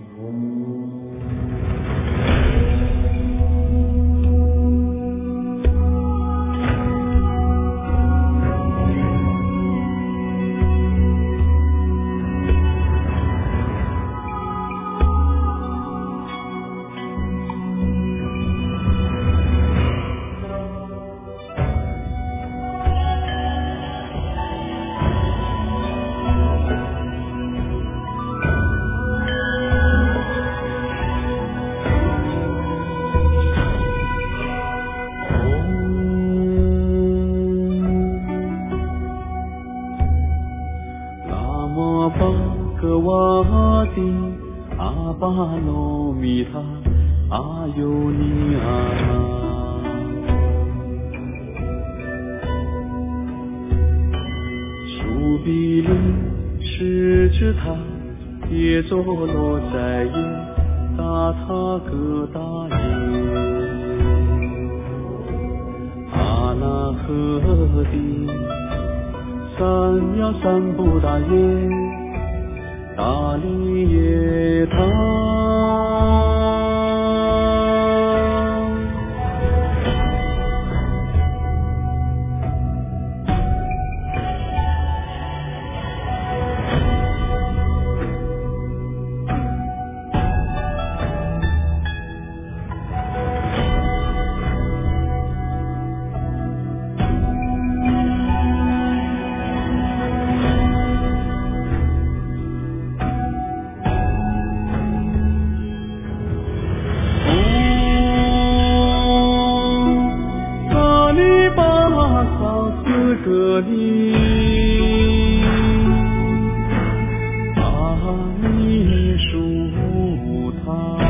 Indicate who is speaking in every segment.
Speaker 1: 阿巴罗蜜他阿尤尼阿，苏比利是指他耶佐罗在耶达他格达耶阿那赫底三呀三不达耶达利耶他。格里阿弥舒他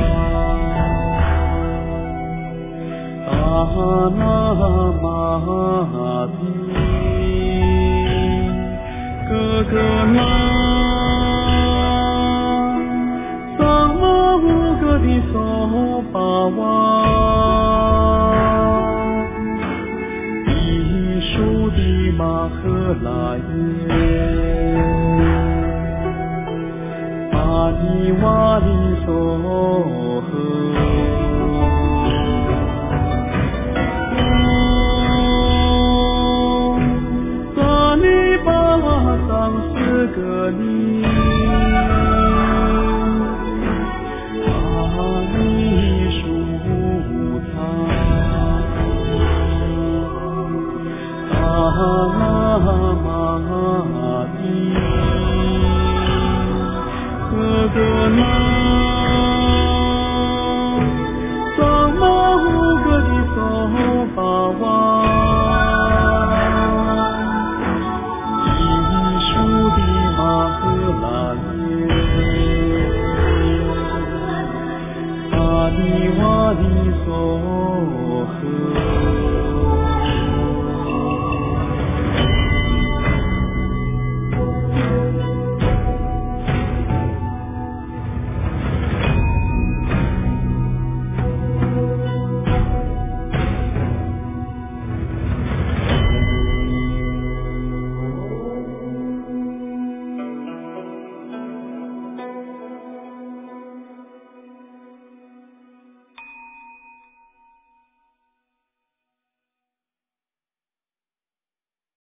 Speaker 1: 阿那玛帝格格那桑玛乌格的娑巴哇玛赫拉耶阿尼瓦利梭呵萨利巴桑斯格里阿弥舒他阿那玛帝格格那